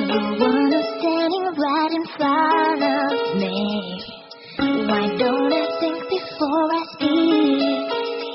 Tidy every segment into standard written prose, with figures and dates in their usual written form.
the one who's standing right in front of me. Why don't I think before I speak?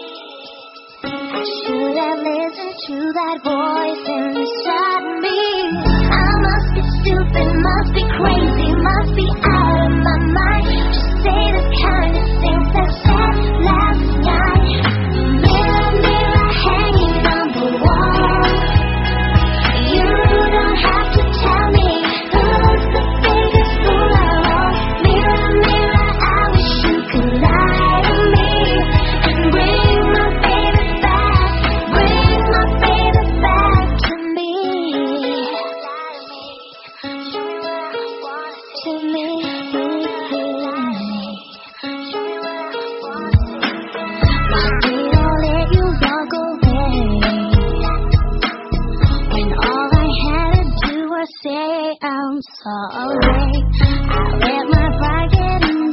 I should have listened to that voice inside me. I must be stupid, must be crazy, must be out of my mind to say the kind of things I said last night. Mirror, mirror, hanging on the wall. You don't have to tell me who's the biggest fool of all. Mirror, mirror, I wish you could lie to me and bring my baby back, bring my baby back to me. Show me what I want to me. Show me what I want to see. Why did I let you walk away when all I had to do was say I'm sorry? I let my pride get in